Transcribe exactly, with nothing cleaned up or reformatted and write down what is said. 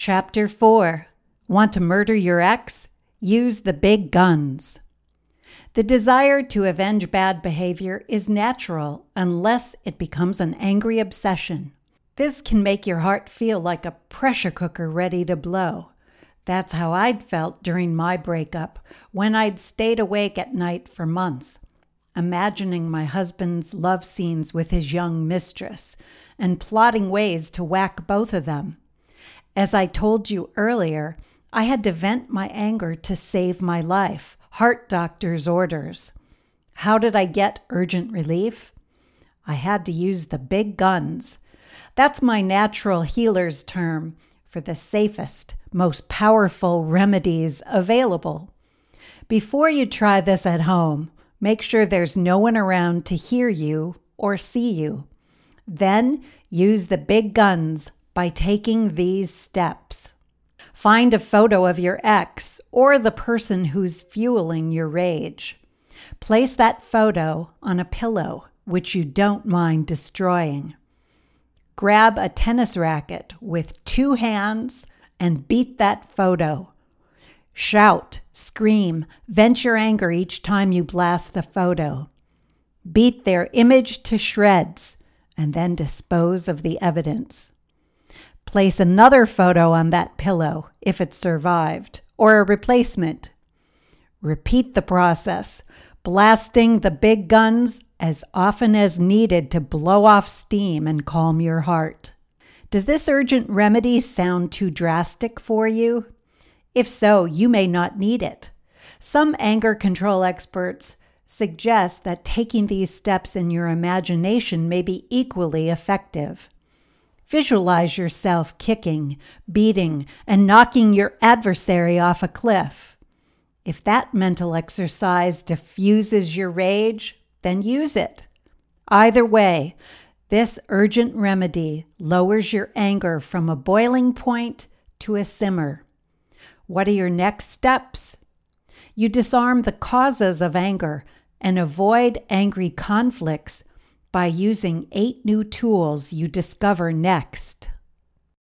Chapter four. Want to murder your ex? Use the big guns. The desire to avenge bad behavior is natural unless it becomes an angry obsession. This can make your heart feel like a pressure cooker ready to blow. That's how I'd felt during my breakup, when I'd stayed awake at night for months, imagining my husband's love scenes with his young mistress and plotting ways to whack both of them. As I told you earlier, I had to vent my anger to save my life. Heart doctor's orders. How did I get urgent relief? I had to use the big guns. That's my natural healer's term for the safest, most powerful remedies available. Before you try this at home, make sure there's no one around to hear you or see you. Then use the big guns by taking these steps. Find a photo of your ex or the person who's fueling your rage. Place that photo on a pillow, which you don't mind destroying. Grab a tennis racket with two hands and beat that photo. Shout, scream, vent your anger each time you blast the photo. Beat their image to shreds and then dispose of the evidence. Place another photo on that pillow if it survived, or a replacement. Repeat the process, blasting the big guns as often as needed to blow off steam and calm your heart. Does this urgent remedy sound too drastic for you? If so, you may not need it. Some anger control experts suggest that taking these steps in your imagination may be equally effective. Visualize yourself kicking, beating, and knocking your adversary off a cliff. If that mental exercise diffuses your rage, then use it. Either way, this urgent remedy lowers your anger from a boiling point to a simmer. What are your next steps? You disarm the causes of anger and avoid angry conflicts by using eight new tools you discover next.